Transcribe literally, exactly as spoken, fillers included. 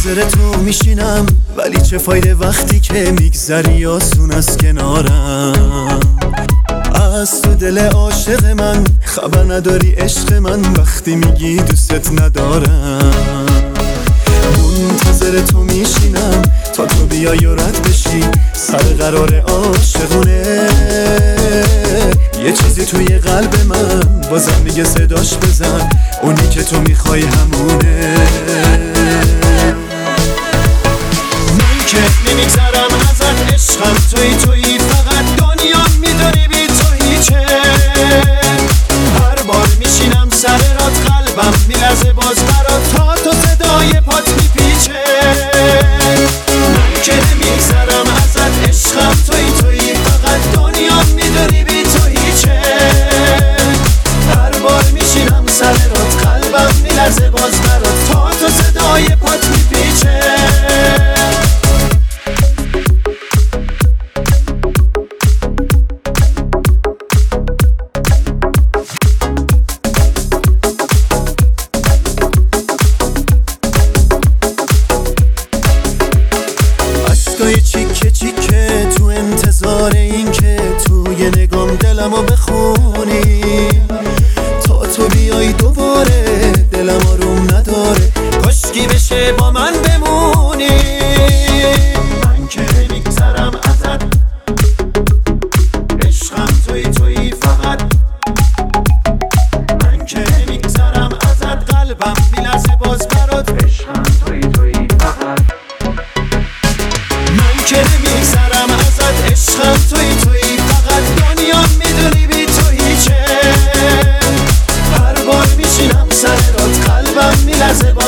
منتظر تو میشینم، ولی چه فایده وقتی که میگذری آسون از کنارم. از تو دل عاشق من خبر نداری عشق من، وقتی میگی دوستت ندارم. منتظر تو میشینم تا تو بیای و رد بشی، سر قرار عاشقونه. یه چیزی توی قلب من بازم میگه صداش بزن، اونی که تو میخوای همونه. من که نمیگذرم ازت، عشقم توی توی فقط دنیا میدونی بی تو هیچه. هر بار میشینم سر رات قلبم میلرزه باز برات، تا تو صدای پات میپیچه. من که نمیگذرم ازت، عشقم توی توی فقط دنیا میدونی بی تو هیچه. هر بار میشینم سر رات قلبم میلرزه باز برات، تا تو صدای پات میپیچه. اشکای چیکه چیکه تو انتظار این که توی نگام دلمو بخونی. تا تو بیای دوباره دلم آروم نداره، کاشکی بشه با من بمونی. من که نمیگذرم ازت، عشقم توی توی فقط. من که نمیگذرم ازت، قلبم میلرزه باز برات، عشقم توی توی فقط. من که نمیگذرم ازت، عشقم توی توی فقط دنیا میدونی بی تو هیچه. هر بار میشینم سر رات قلبم میلرزه باز